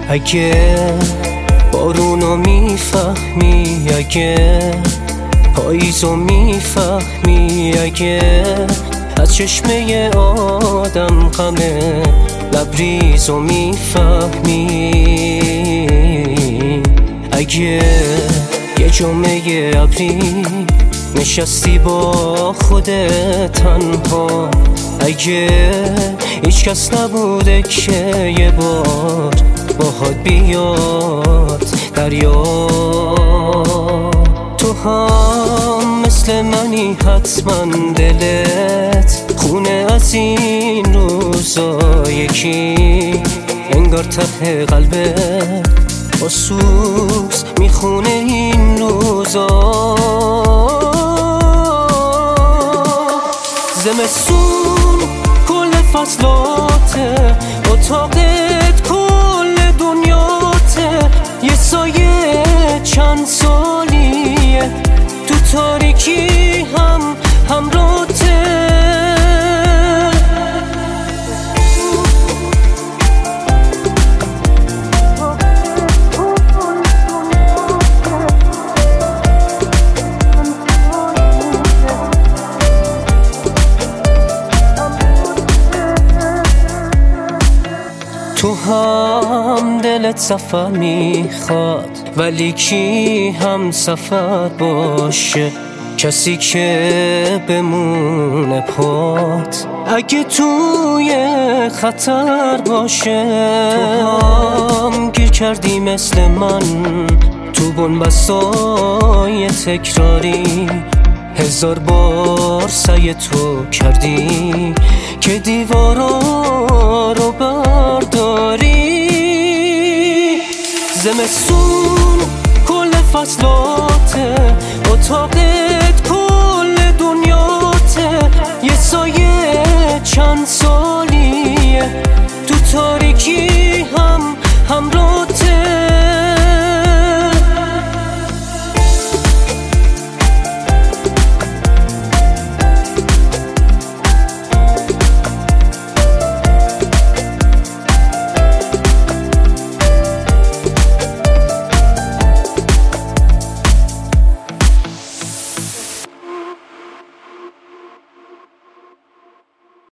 اگه بارونو میفهمی، اگه پاییزو میفهمی، اگه از چشمه آدم غم لبریزو میفهمی، اگه یه جمعه ابری نشستی با خودت تنها، اگه هیچ کس نبوده که یه بار باهات بیاد دریا، تو هم مثل منی حتما دلت خونه از این روزا، یکی انگار ته قلبت با سوز میخونه این روزا. زمستون کل فصلاته، اتاقت کل دنیاته، یه سایه چند سالیه تو تاریکی هم همراته. تو هم دلت سفر میخواد، ولی کی هم سفر باشه، کسی که بمونه پات اگه توی خطر باشه. تو هم گیر کردی مثل من تو بنبستای تکراری، 1000 بار سعی تو کردی که دیوارا رو برداری. زمستون کل فصلاته، اتاق